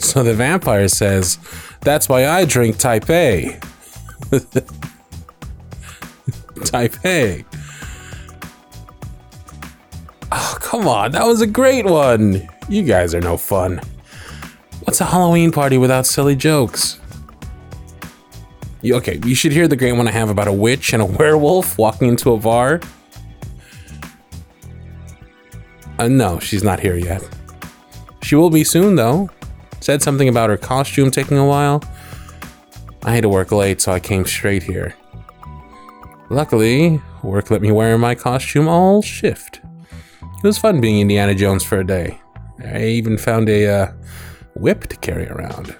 So the vampire says, that's why I drink Type A. Type A. Oh, come on. That was a great one. You guys are no fun. What's a Halloween party without silly jokes? Okay, you should hear the great one I have about a witch and a werewolf walking into a bar. No, she's not here yet. She will be soon, though. Said something about her costume taking a while. I had to work late, so I came straight here. Luckily, work let me wear my costume all shift. It was fun being Indiana Jones for a day. I even found a whip to carry around.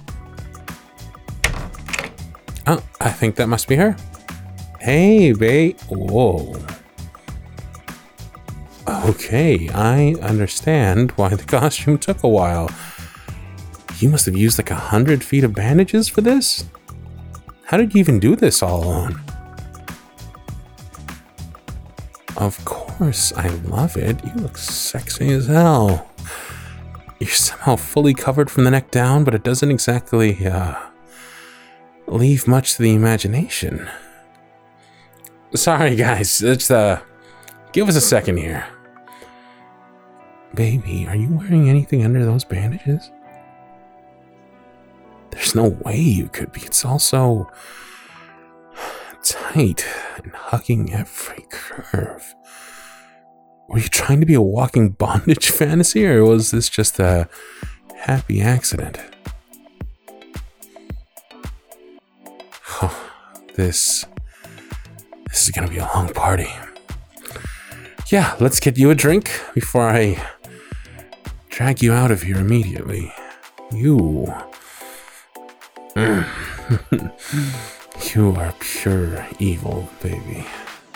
Oh, I think that must be her. Hey, babe. Whoa. Okay, I understand why the costume took a while. You must have used like 100 feet of bandages for this? How did you even do this all alone? Of course, I love it. You look sexy as hell. You're somehow fully covered from the neck down, but it doesn't exactly, leave much to the imagination. Sorry, guys. It's, give us a second here. Baby, are you wearing anything under those bandages? There's no way you could be. It's all so tight and hugging every curve. Were you trying to be a walking bondage fantasy, or was this just a happy accident? Oh, this is gonna be a long party. Yeah, let's get you a drink before I drag you out of here immediately. You are pure evil, baby.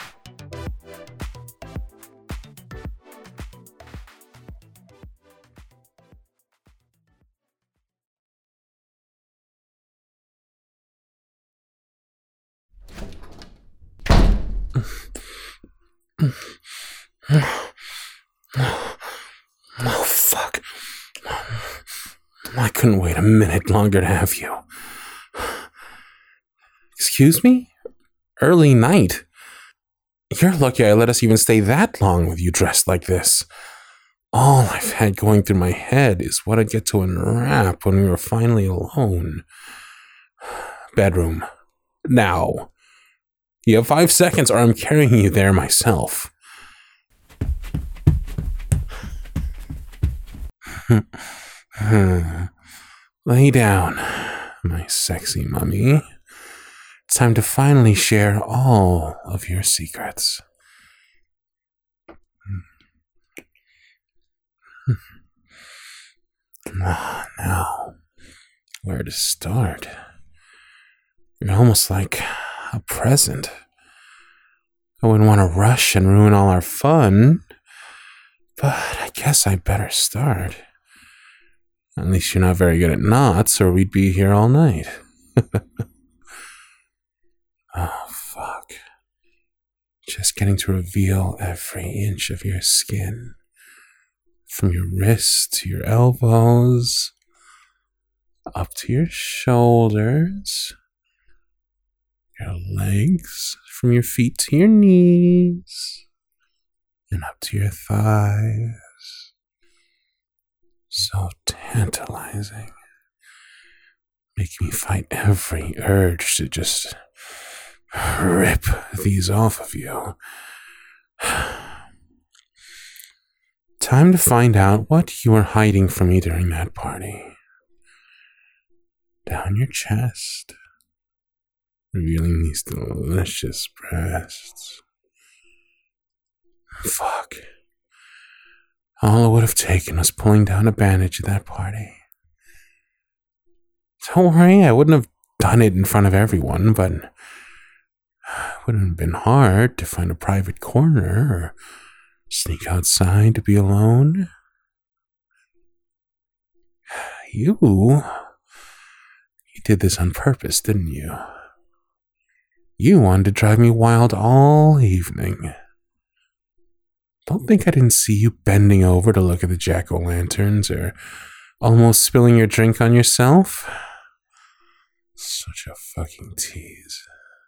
Oh, fuck. I couldn't wait a minute longer to have you. Excuse me? Early night? You're lucky I let us even stay that long with you dressed like this. All I've had going through my head is what I'd get to unwrap when we were finally alone. Bedroom. Now. You have 5 seconds or I'm carrying you there myself. Lay down, my sexy mummy. It's time to finally share all of your secrets. Now, where to start? You're almost like a present. I wouldn't want to rush and ruin all our fun, but I guess I better start. At least you're not very good at knots, or we'd be here all night. Oh, fuck. Just getting to reveal every inch of your skin. From your wrists to your elbows, up to your shoulders, your legs, from your feet to your knees, and up to your thighs. So tantalizing. Making me fight every urge to just rip these off of you. Time to find out what you were hiding from me during that party. Down your chest, revealing these delicious breasts. Fuck. All it would have taken was pulling down a bandage at that party. Don't worry, I wouldn't have done it in front of everyone, but it wouldn't have been hard to find a private corner or sneak outside to be alone. You did this on purpose, didn't you? You wanted to drive me wild all evening. Don't think I didn't see you bending over to look at the jack-o'-lanterns or Almost spilling your drink on yourself? Such a fucking tease.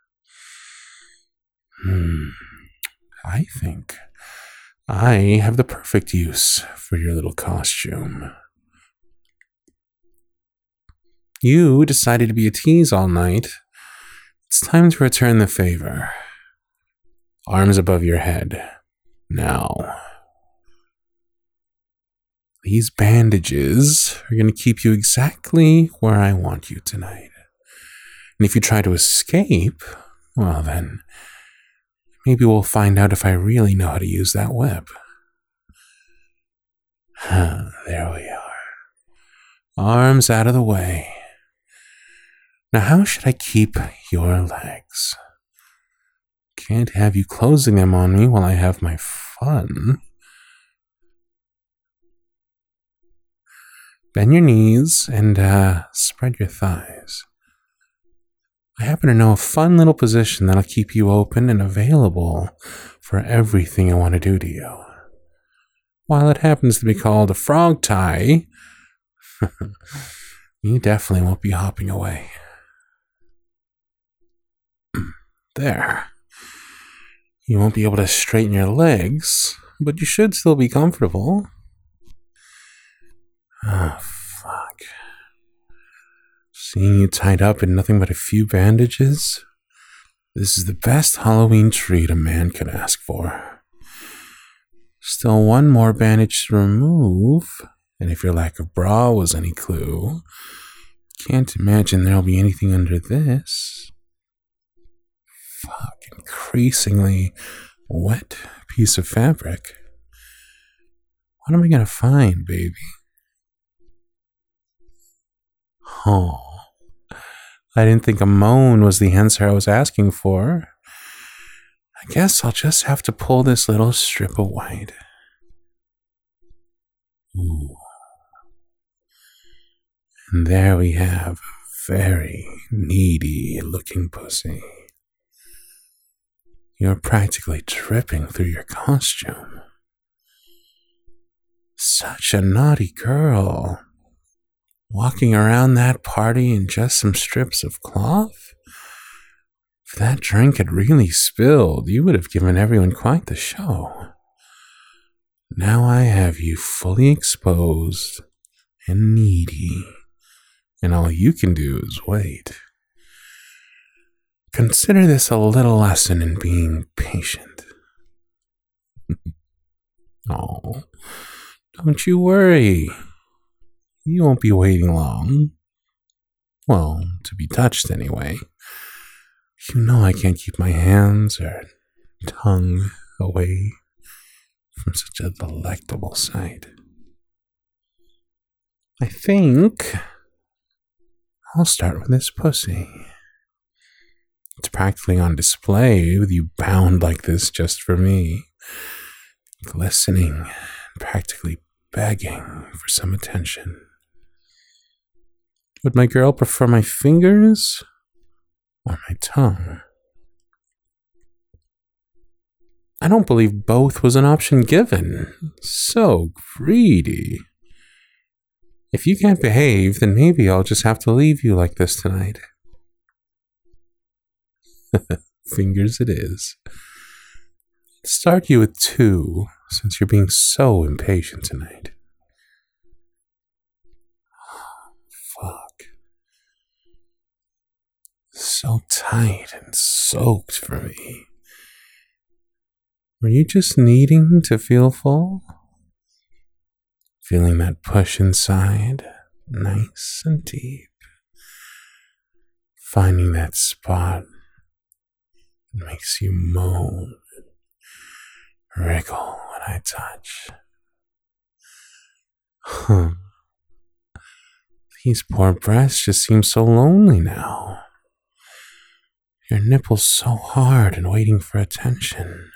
I think I have the perfect use for your little costume. You decided to be a tease all night. It's time to return the favor. Arms above your head. Now. These bandages are going to keep you exactly where I want you tonight. And if you try to escape, well then, maybe we'll find out if I really know how to use that web. There we are. Arms out of the way. Now how should I keep your legs? Can't have you closing them on me while I have my fun. Bend your knees and spread your thighs. I happen to know a fun little position that'll keep you open and available for everything I want to do to you. While it happens to be called a frog tie, you definitely won't be hopping away. There. You won't be able to straighten your legs, but you should still be comfortable. Oh, fuck. Seeing you tied up in nothing but a few bandages? This is the best Halloween treat a man could ask for. Still one more bandage to remove, and if your lack of bra was any clue, can't imagine there'll be anything under this. Fuck, increasingly wet piece of fabric. What am I gonna find, baby? Oh, I didn't think a moan was the answer I was asking for. I guess I'll just have to pull this little strip of white. Ooh. And there we have a very needy looking pussy. You're practically dripping through your costume. Such a naughty girl. Walking around that party in just some strips of cloth? If that drink had really spilled, you would have given everyone quite the show. Now I have you fully exposed and needy, and all you can do is wait. Consider this a little lesson in being patient. Oh, don't you worry. You won't be waiting long. Well, to be touched anyway. You know I can't keep my hands or tongue away from such a delectable sight. I think I'll start with this pussy. It's practically on display with you bound like this just for me, glistening, practically begging for some attention. Would my girl prefer my fingers or my tongue? I don't believe both was an option given. So greedy. If you can't behave, then maybe I'll just have to leave you like this tonight. Fingers it is. Start you with 2, since you're being so impatient tonight. Fuck. So tight and soaked for me. Were you just needing to feel full? Feeling that push inside, nice and deep. Finding that spot that makes you moan and wriggle when I touch. These poor breasts just seem so lonely now. Your nipples so hard and waiting for attention.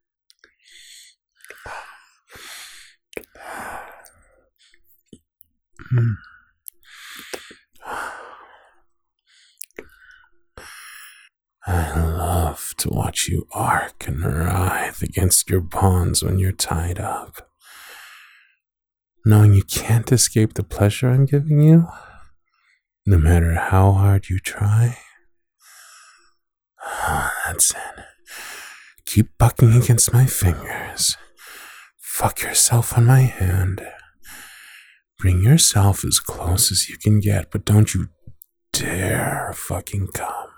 I love to watch you arc and writhe against your bonds when you're tied up. knowing you can't escape the pleasure I'm giving you, no matter how hard you try. Oh, that's it. Keep bucking against my fingers. Fuck yourself on my hand. Bring yourself as close as you can get, but don't you dare fucking come.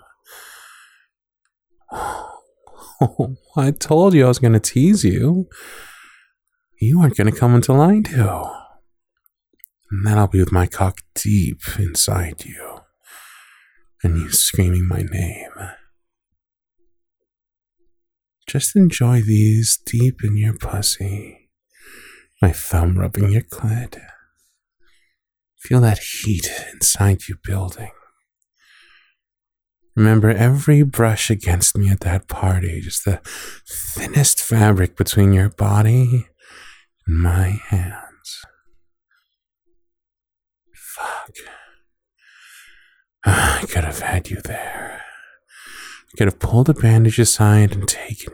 Oh, I told you I was going to tease you. You aren't going to come until I do. And then I'll be with my cock deep inside you, and you screaming my name. Just enjoy these deep in your pussy. My thumb rubbing your clit. Feel that heat inside you building. Remember every brush against me at that party, just the thinnest fabric between your body and my hands. Fuck. I could have had you there. I could have pulled the bandage aside and taken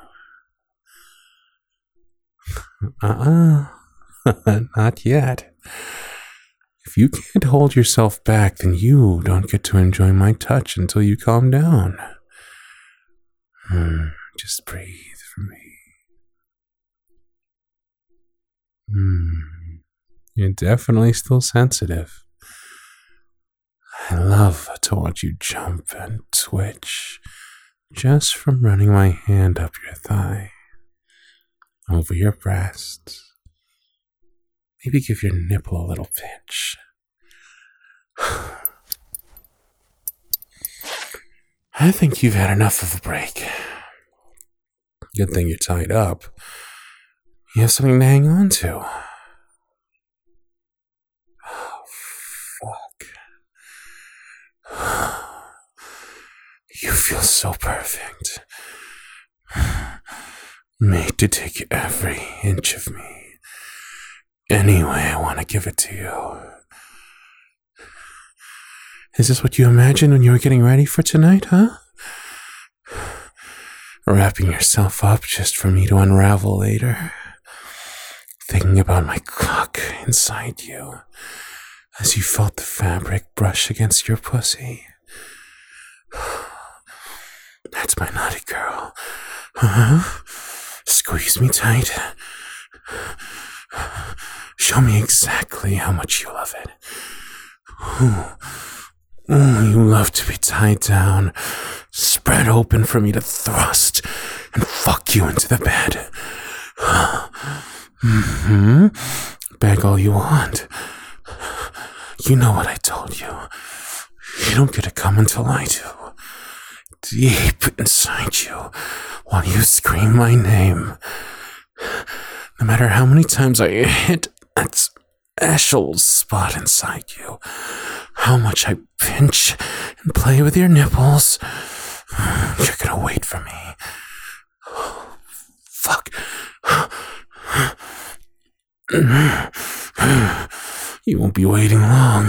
you. Not yet. If you can't hold yourself back, then you don't get to enjoy my touch until you calm down. Just breathe for me. You're definitely still sensitive. I love to watch you jump and twitch just from running my hand up your thigh, over your breasts. Maybe give your nipple a little pinch. I think you've had enough of a break. Good thing you're tied up. You have something to hang on to. Oh, fuck. You feel so perfect. Made to take every inch of me. Any way I want to give it to you. Is this what you imagined when you were getting ready for tonight, huh? Wrapping yourself up just for me to unravel later. Thinking about my cock inside you as you felt the fabric brush against your pussy. That's my naughty girl. Squeeze me tight. Show me exactly how much you love it. You love to be tied down, spread open for me to thrust and fuck you into the bed. Beg all you want. You know what I told you. You don't get to come until I do. Deep inside you, while you scream my name. No matter how many times I hit that special spot inside you, how much I pinch and play with your nipples, you're gonna wait for me. Fuck. You won't be waiting long.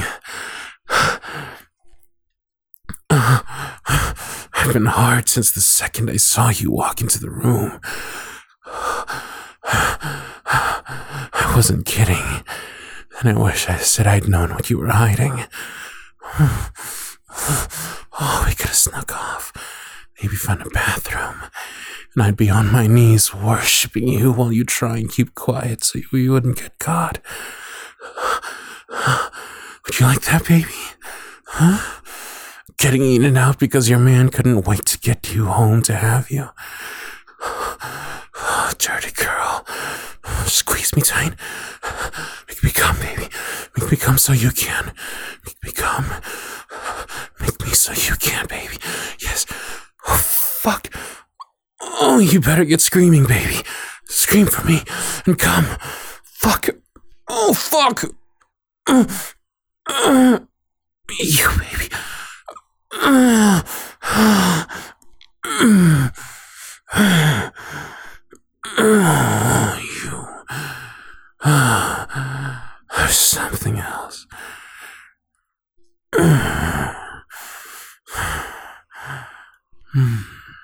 I've been hard since the second I saw you walk into the room. I wasn't kidding, and I wish I said I'd known what you were hiding. Oh, we could have snuck off, maybe found a bathroom, and I'd be on my knees worshipping you while you try and keep quiet so you wouldn't get caught. Would you like that, baby? Huh? Getting eaten out because your man couldn't wait to get you home to have you. Oh, dirty girl. Squeeze me tight. Make me come, baby. Make me come so you can. Make me come. Make me so you can, baby. Yes. Oh, fuck. Oh, you better get screaming, baby. Scream for me and come. Fuck. Oh, fuck. You, baby. You. There's something else.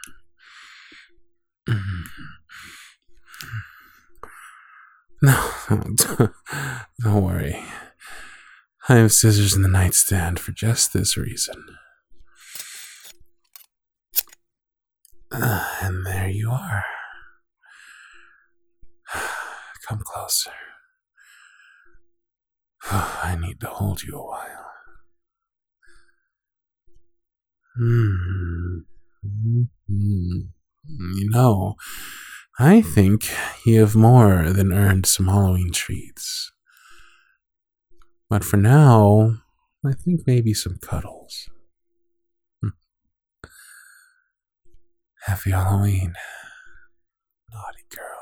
No, Don't worry. I have scissors in the nightstand for just this reason. And there you are. Come closer. I need to hold you a while. You know, I think you have more than earned some Halloween treats. But for now, I think maybe some cuddles. Happy Halloween, naughty girl.